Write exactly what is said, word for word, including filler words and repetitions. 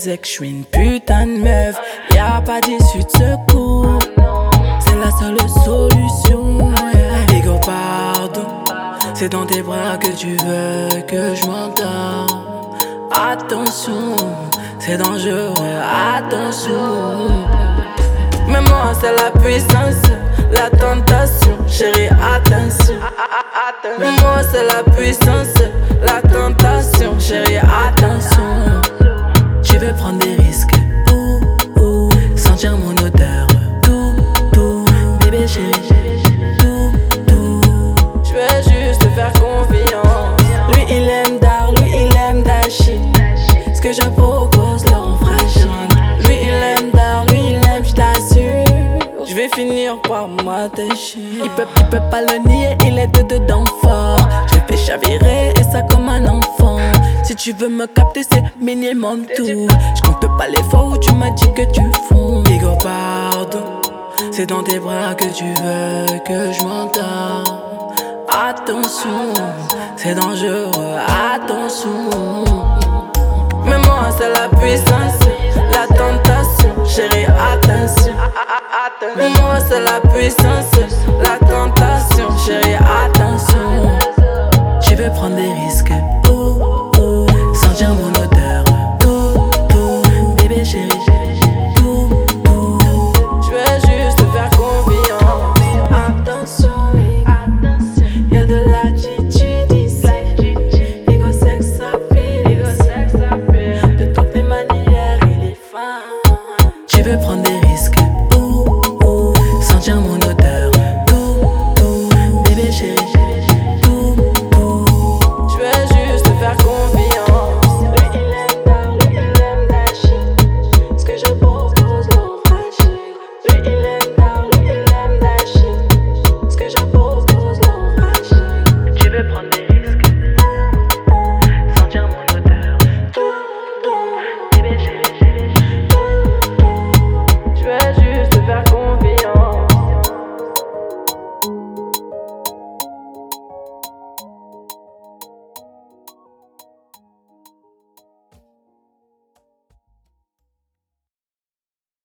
disais que je suis une putain de meuf. Y'a pas d'issue de secours, c'est la seule solution. Yeah. Ego pardon, c'est dans tes bras que tu veux que je m'endors. Attention, c'est dangereux, attention. Mais moi c'est la puissance, la tentation, chérie, attention. Mais moi c'est la puissance, la tentation, chérie, attention. Tu veux prendre des risques, ouh, ouh, sentir mon odeur, tout, tout, bébé chérie, tout, tout. Je veux juste te faire confiance. Lui il aime Dar, lui il aime Dashi. Ce que je propose le rend fragile. Lui il aime Dar, lui il aime, je t'assure. Je vais finir par m'attacher. Il peut, il peut pas le nier, il est de dedans fort. Je l'ai fait chavirer et ça comme un enfant. Si tu veux me capter c'est minimum tout. Je compte pas les fois où tu m'as dit que tu fonds. Ego pardon, c'est dans tes bras que tu veux que je m'endors. Attention, c'est dangereux, attention. Mais moi c'est la puissance, la tentation, chérie, attention. Mais moi c'est la puissance, la tentation, chérie, attention. Tu veux prendre des risques,